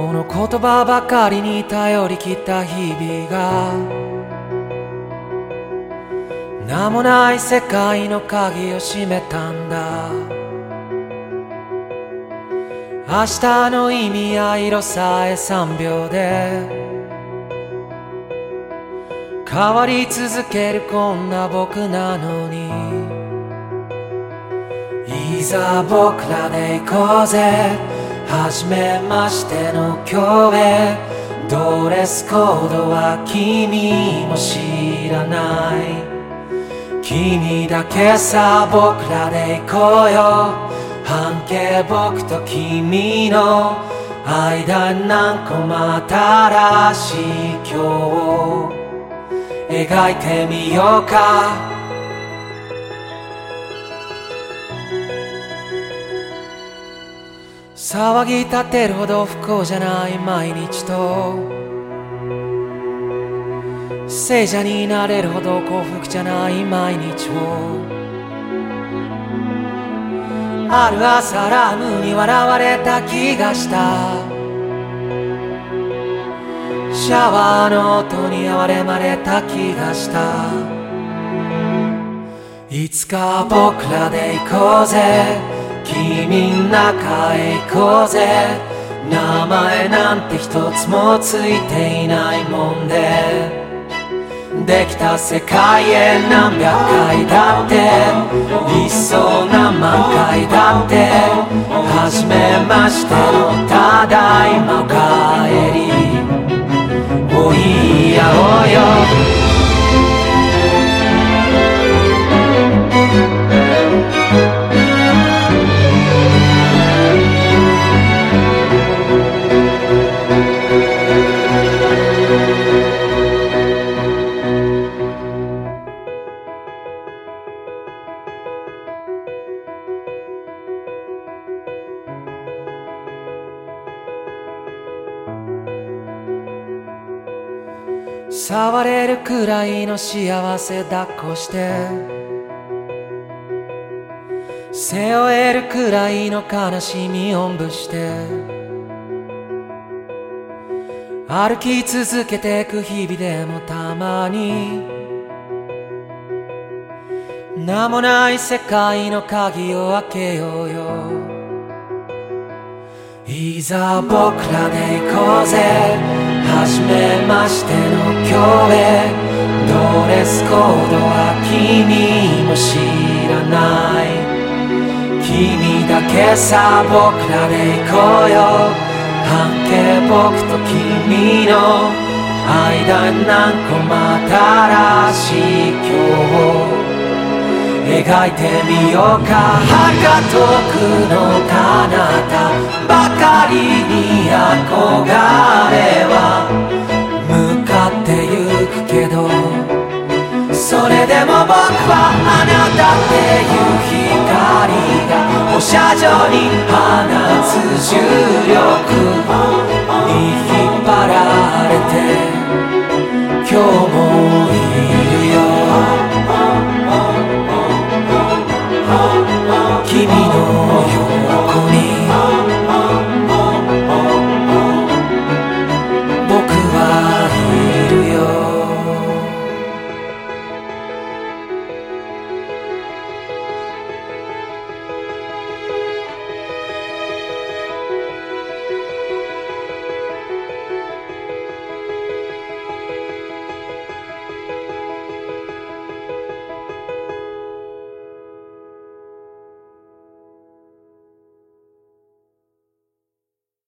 この言葉ばかりに頼り切った日々が名もない世界の鍵を閉めたんだ。明日の意味や色さえ3秒で変わり続けるこんな僕なのに、いざ僕らで行こうぜ、初めましての今日へ。ドレスコードは君も知らない、君だけさ僕らで行こうよ。半径僕と君の間に何個も新しい今日を描いてみようか。騒ぎ立てるほど不幸じゃない毎日と、聖者になれるほど幸福じゃない毎日を、ある朝ラムに笑われた気がした。シャワーの音に哀れまれた気がした。いつか僕らで行こうぜ、君ん中へ行こうぜ。名前なんて一つもついていないもんで、できた世界へ何百回だって、いっそ何万回だって、初めましてのただいまおかえりを言い合おうよ。触れるくらいの幸せ抱っこして、背負えるくらいの悲しみおんぶして、歩き続けてく日々でもたまに名もない世界の鍵を開けようよ。いざ僕らで行こうぜ、初めましての今日へ。ドレスコードは君も知らない、君だけさ僕らで行こうよ。半径僕と君の間に何個も新しい今日を描いてみようか。遥か遠くの彼方ばかりに憧れは向かってゆくけど、それでも僕はあなたっていう光が放射状に放つ重力に引っ張られて今日